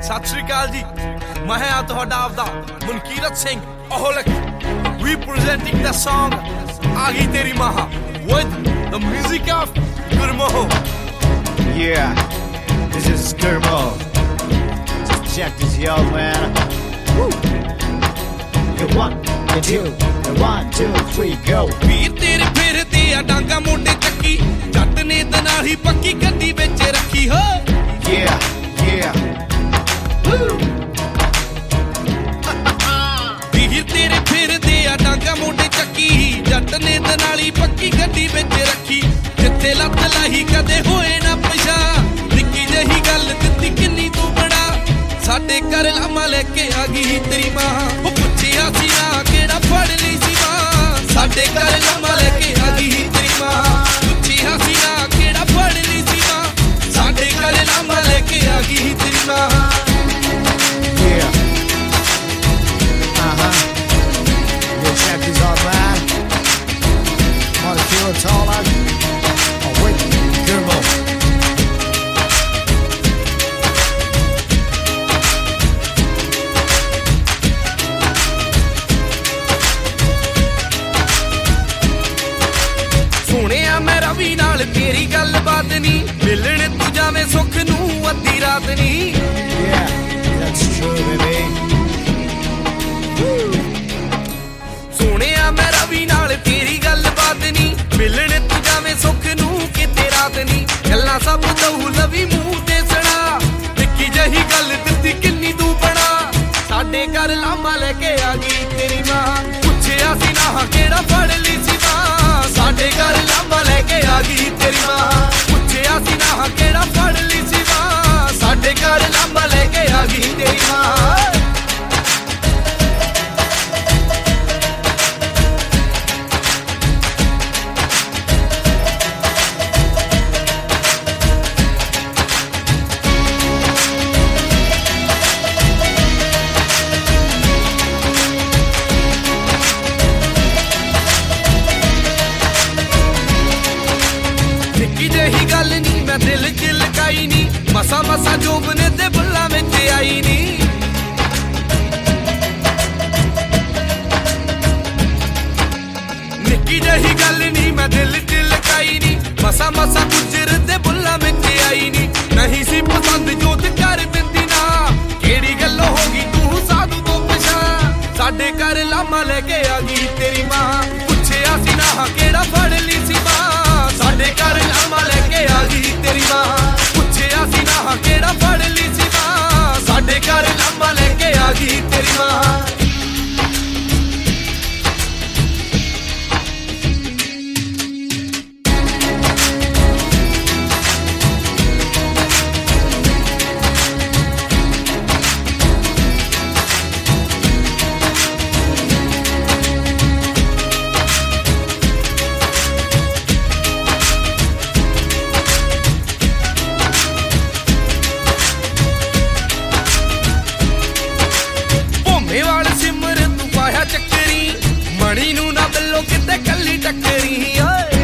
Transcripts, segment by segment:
ਸਤਿ ਸ਼੍ਰੀ ਅਕਾਲ ਜੀ, ਮੈਂ ਹਾਂ ਤੁਹਾਡਾ ਆਪਦਾ Mankirat Singh Aulakh. We presenting the song ਆ ਗਈ ਤੇਰੀ ਮਾਂ with the music of Gurmo. Yeah, this is Gurmo. Just check this out, man. Woo. You 1, you 2, you 1, 2, 3, go. ਵੀਰ ਤੇਰੇ ਫਿਰਦੇ ਆ ਡਾਂਗਾ ਮੋਢੇ ਚੱਕੀ, ਜੱਟ ਨੇ ਤੇ ਨਾਲ ਹੀ ਪੱਕੀ ਗੱਡੀ ਵਿੱਚ ਰੱਖੀ ਹੋ। Yeah, yeah. ਵੀਰ ਤੇਰੇ ਫਿਰਦੇ ਆ ਡਾਂਗਾ ਮੋਢੇ ਚੱਕੀ, ਜੱਟ ਨੇ ਤੇ ਨਾਲ ਹੀ ਪੱਕੀ ਗੱਡੀ ਵਿੱਚ ਰੱਖੀ। ਜਿੱਥੇ ਲੱਤ ਲਾਹੀ ਕਦੇ ਹੋਏ ਨਾ ਪਛਾ, ਨਿੱਕੀ ਜਿਹੀ ਗੱਲ ਦਿੱਤੀ ਕਿੰਨੀ ਤੂੰ ਬਣਾ। ਸਾਡੇ ਘਰ ਲਾਮਾ ਲੈ ਕੇ ਆ ਗਈ ਤੇਰੀ ਮਾਂ, ਉਹ ਪੁੱਛਿਆ ਸੀ ਨਾ ਕਿਹੜਾ ਫੜ ਲਈ ਸੀ ਮਾਂ। ਸਾਡੇ ਘਰ ਲਾਮਾ ਲੈ ਕੇ ਆ ਗਈ ਤੇਰੀ ਮਾਂ, ਪੁੱਛਿਆ ਸੀ ਨਾ ਕਿਹੜਾ ਫੜ ਲਈ ਸੀ ਮਾਂ। ਸਾਡੇ ਘਰ ਲਾਮਾ ਲੈ ਕੇ ਆ ਗਈ ਤੇਰੀ ਮਾਂ। Yeah. You check this out, man. Wanna feel it taller? Oh, wait, Gurmo. ਸੁਣਿਆ ਮੈਂ ਰਵੀ ਨਾਲ ਤੇਰੀ ਗੱਲਬਾਤ ਨੀ, ਮਿਲਣ ਤੂੰ ਜਾਵੇਂ ਸੁੱਖ ਨੂੰ ਅੱਧੀ ਰਾਤ ਨੀ। Yeah, that's true, baby. ਸੁਣਿਆ ਮੈਂ ਰਵੀ ਨਾਲ ਤੇਰੀ ਗੱਲਬਾਤ ਨੀ, ਮਿਲਣ ਤੂੰ ਜਾਵੇਂ ਸੁੱਖ ਨੂੰ ਕਿਤੇ ਰਾਤ ਨੀ। ਗੱਲਾਂ ਸਭ ਦਊ ਲਵੀ ਮੂੰਹ ਤੇ ਸੁਣਾ, ਨਿੱਕੀ ਜਿਹੀ ਗੱਲ ਦਿੱਤੀ ਕਿੰਨੀ ਤੂੰ ਬਣਾ। ਸਾਡੇ ਘਰ ਲਾਮਾ ਲੈ ਕੇ ਆ ਗਈ ਤੇਰੀ ਮਾਂ, ਪੁੱਛਿਆ ਸੀ ਨਾ ਕਿਹੜਾ ਫੜ ਲਈ ਸੀ ਮਾਂ। ਸਾਡੇ ਘਰ ਲਾਮਾ ਲੈ ਕੇ ਆ ਗਈ ਤੇਰੀ ਮਾਂ, ਪੁੱਛਿਆ ਸੀ ਨਾ ਕਿਹੜਾ ਫੜ ਲਈ ਸੀ ਮਾਂ। ਸਾਡੇ ਘਰ ਲਾਮਾ ਲੈ ਕੇ ਆ ਗਈ ਤੇਰੀ ਮਾਂ। ਨਿੱਕੀ ਜਿਹੀ ਗੱਲ ਨੀ ਮੈਂ ਦਿਲ ਚ ਲਗਾਈ ਨੀ, ਮਸਾ ਮਸਾ ਜੋਬਨੇ ਤੇ ਬੁੱਲਾਂ ਵਿੱਚ ਆਈ ਨੀ। ਨਿੱਕੀ ਜਿਹੀ ਗੱਲ ਨੀ ਮੈਂ ਦਿਲ ਚ ਲਗਾਈ ਨੀ, ਮਸਾ ਮਸਾ ਗੁਜਰ ਤੇ ਬੁੱਲਾਂ ਵਿੱਚ ਆਈ ਨੀ। ਨਹੀਂ ਸੀ ਪਸੰਦ ਜੋ ਤੇ ਕਰ ਦਿੰਦੀ ਨਾ, ਕਿਹੜੀ ਗੱਲੋਂ ਹੋ ਗਈ ਤੂੰ ਸਾਧੂ ਤੋਂ ਪਛਾਣ। ਸਾਡੇ ਘਰ ਲਾਮਾ ਲੈ ਕੇ ਆ ਗਈ ਤੇਰੀ ਮਾਂ, ਪੁੱਛਿਆ ਸੀ ਨਾ ਕਿਹੜਾ ਫੜ ਲਈ ਸੀ ਮਾਂ। ਸਾਡੇ ਘਰ ਲਾਮਾ ਲੈ ਕੇ ਆ ਗਈ ਤੇਰੀ ਮਾਂ, ਪੁੱਛਿਆ ਸੀ ਨਾ ਕਿਹੜਾ ਫੜ ਲਈ ਸੀ ਮਾਂ। ਸਾਡੇ ਘਰ ਲਾਮਾ ਲੈ ਕੇ ਆ ਗਈ ਤੇਰੀ ਮਾਂ। ਵਾਲ ਸਿਮਰ ਤੂੰ ਪਾਇਆ ਚੱਕਰੀ, ਮਣੀ ਨੂੰ ਨਾ ਬੱਲੋ ਕਿਤੇ ਕੱਲੀ ਟੱਕਰੀ। ਓਏ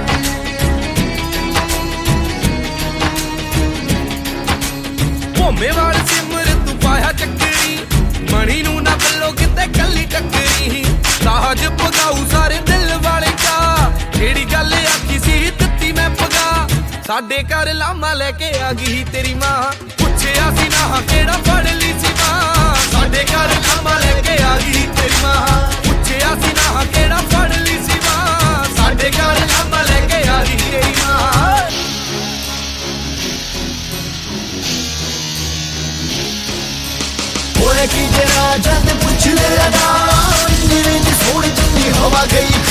ਭੋਮੇ ਵਾਲ ਸਿਮਰ ਤੂੰ ਪਾਇਆ ਚੱਕਰੀ, ਮਣੀ ਨੂੰ ਨਾ ਬੱਲੋ ਕਿਤੇ ਕੱਲੀ ਟੱਕਰੀ। ਸਾਜ ਪਗਾਉ ਸਾਰੇ ਦਿਲ ਵਾਲੇ ਕਾ, ਜਿਹੜੀ ਗੱਲ ਆਖੀ ਸੀ ਦਿੱਤੀ ਮੈਂ ਪਗਾ। ਸਾਡੇ ਘਰ ਲਾਮਾ ਲੈ ਕੇ ਆ ਗਈ ਤੇਰੀ ਮਾਂ, ਪੁੱਛਿਆ ਸੀ ਨਾ ਕਿਹੜਾ ਫੜ ਲਈ ਸੀ ਮਾਂ। ਸਾਡੇ ਘਰ ਲਾਮਾ ਲੈ ਕੇ ਆ ਗਈ ਤੇਰੀ ਮਾਂ, ਪੁੱਛਿਆ ਸੀ ਨਾ ਕਿਹੜਾ ਫੜ ਲਈ ਸੀ ਮਾਂ। ਸਾਡੇ ਘਰ ਲਾਮਾ ਲੈ ਕੇ ਆ ਗਈ ਤੇਰੀ ਮਾਂ। ਓਏ ਕੀ ਤੇਰਾ ਜਦ ਪੁੱਛ ਲਿਆ ਨਾ, ਜਿਵੇਂ ਦੀ ਸੋਹਣੀ ਚੰਗੀ ਹਵਾ ਗਈ